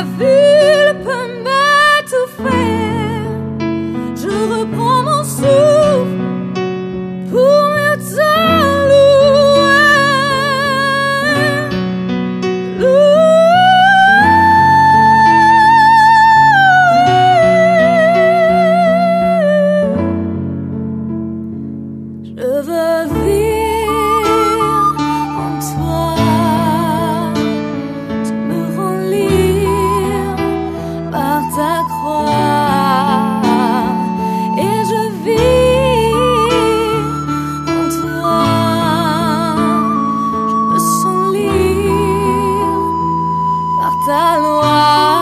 la ville peut m'étouffer, je reprends mon souffle pour mieux te louer. Je veux vivre en toi, tu me rends libre par ta croix, et je vis en toi, je me sens libre par ta loi.